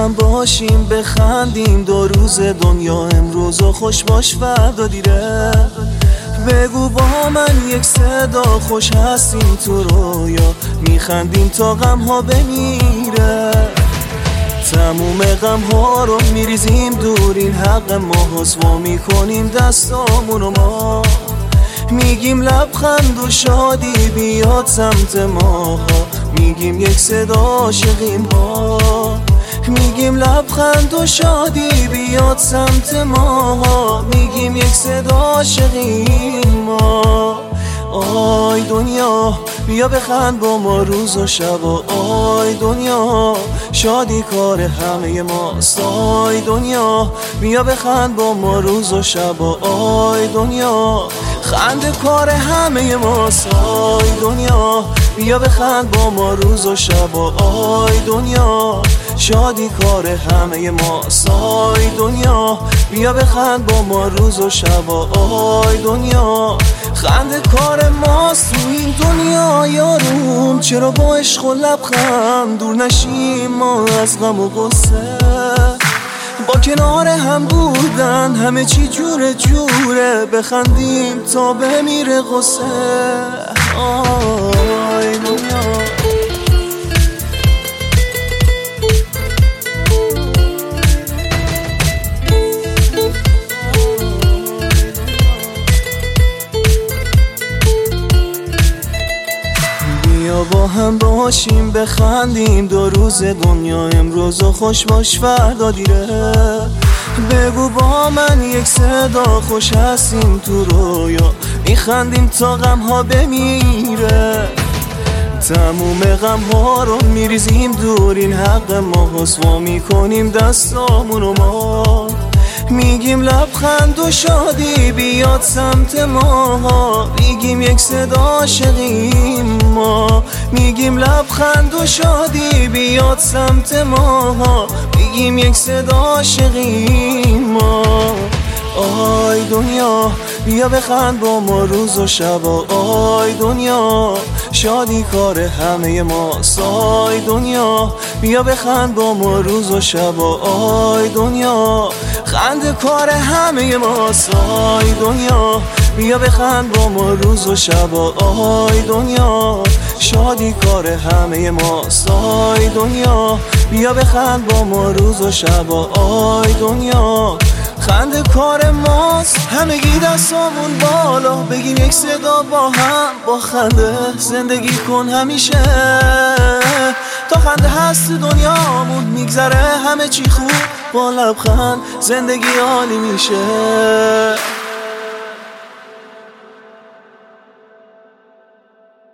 هم باشیم بخندیم، دو روز دنیا امروز و خوش باش فردا دیره. بگو با من یک صدا خوش هستیم تو رویا، میخندیم تا غم ها بمیره. تموم غم ها رو میریزیم دور، این حق ما حسوا میکنیم دستامونو ما. میگیم لبخند و شادی بیاد سمت ماها، میگیم یک صدا عاشقیم ها. میگیم لبخند و شادی بیاد سمت ماها، میگیم یک صدا عاشقیم ما. آی دنیا بیا بخند با ما روز و شب، آی دنیا شادی کار همه ماست. آی دنیا بیا بخند با ما روز و شب، آی دنیا خنده کار همه ماست. آی دنیا بیا بخند با ما روز و شب، آی دنیا شادی کار همه ماست. آی دنیا بیا بخند با ما روز و شب، آی دنیا خنده کار ماست. تو این دنیا یاروم چرا با عشق و لبخند دور نشیم ما از غم و غصه. با کنار هم بودن همه چی جوره جوره، بخندیم تا بمیره غصه. آی دنیا بیا با هم باشیم بخندیم، دو روز دنیا امروز و خوش باش فردا دیره. بگو با من یک صدا خوش هستیم تو رویا، میخندیم تا غم ها بمیره. تموم غم ها رو میریزیم دور، این حق ما حسوا میکنیم دستامونو ما. میگیم لبخند و شادی بیاد سمت ماها، میگیم یک صدا عاشقیم ما. میگیم لبخند و شادی بیاد سمت ماها، میگیم یک صدا عاشقیم ما. آی دنیا بیا بخند با ما روز و شب، آی دنیا شادی کار همه ماست. آی دنیا بیا بخند با ما روز و شب، آی دنیا خنده کار همه ماست. آی دنیا بیا بخند با ما روز و شب، آی دنیا شادی کار همه ماست. آی دنیا بیا بخند با ما روز و شب، آی دنیا خنده کار ماست. همگی دستامون بالا بگیم یک صدا با هم، با خنده زندگی کن همیشه. تا خنده هست دنیامون میگذره همه چی خوب، با لبخند زندگی عالی میشه.